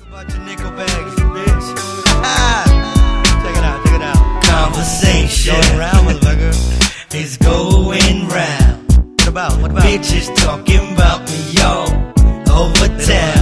About your nickel bags, bitch. Check it out, check it out. Conversation Going round, motherfucker. is going round. What about? Bitches talking about me, yo, over town.